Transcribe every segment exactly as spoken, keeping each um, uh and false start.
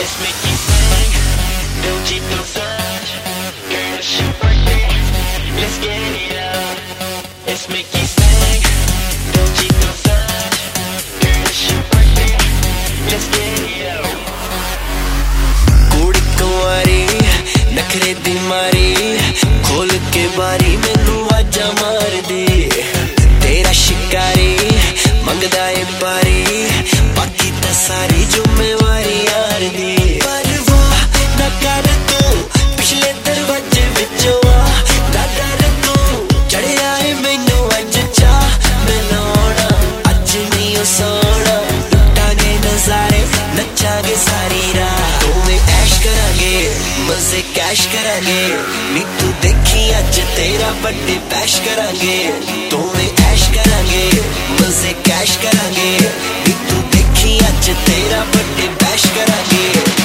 Let's make you sing, don't you feel such? Girl, it's your birthday, let's get it up. Let's make you sing, don't you feel such? Girl, it's your birthday, let's get it up. Kuudi kumari, nakhre di mari, khol ke bari mainu aaja maar de. Tera shikari, mangda hai pari, baaki ta sari zummewari yaar di. Parwaa na kar tu, pichle darwaje vichon aa, na dar tu, chadhiya hai mainu aj cha, milona, aj nahi ho sona, luttange nazare, nachange sari raat. Tovin ऐश करांगे, मजे cash करांगे, नी तू देखी आज तेरा birthday bash करांगे. tovin ऐश करांगे, मजे कैश करांगे, नी तू देखी आज तेरा बर्थडे बैश करांगे.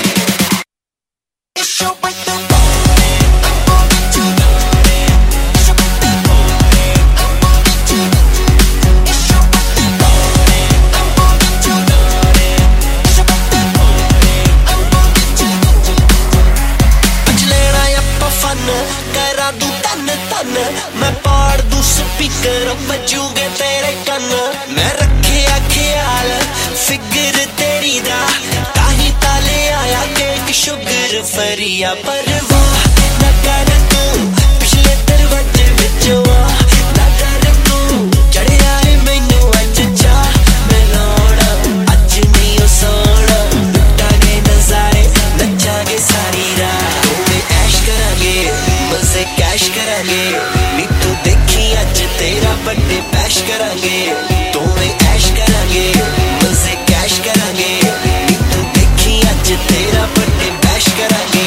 करा दू तन तन, मैं पाड़ दू स्पीकर, बजूगे तेरे कन. मैं रखे ख्याल फिगर तेरी दा, ताही ताले आया केक शुगर फरिया. परवाह ना कर तू, पिछले दरवाजे विचों आ, ना कर तू, चढ़िया है मैनू अज चा, मिलाना अज नहीं हो सोना, लुटांगे नजारे, नचांगे सारी रात. tovin ऐश करांगे, मजे कैश करांगे, नी तू देखी आज तेरा बर्थडे बैश करांगे. tovin ऐश करांगे, मजे कैश करांगे, नी तू देखी आज तेरा बर्थडे बैश करांगे.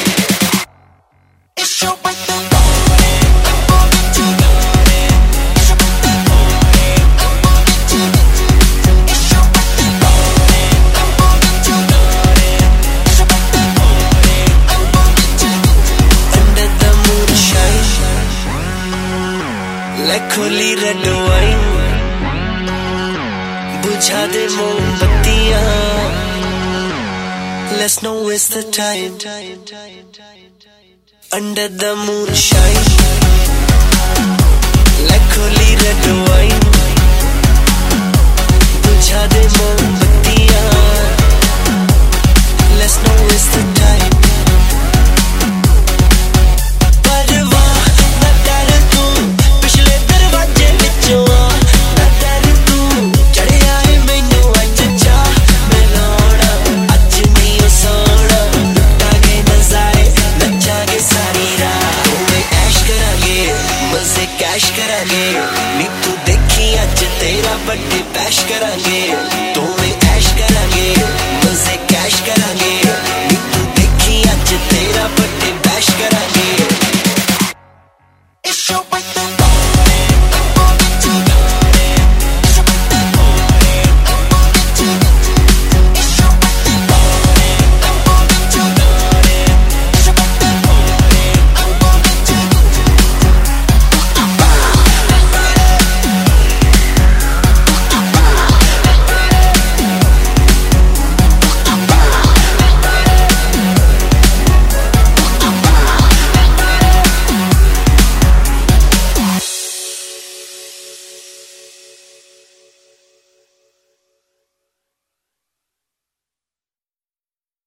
खोली रेड वाइन, बुझा दे मोमबत्तियां, let's not waste the time. Under the moonshine, like खोली रेड वाइन, बुझा दे मोमबत्तियां, let's not waste the time. Cash करांगे, नी तू देखी आज तेरा बर्थडे बैश करांगे. तो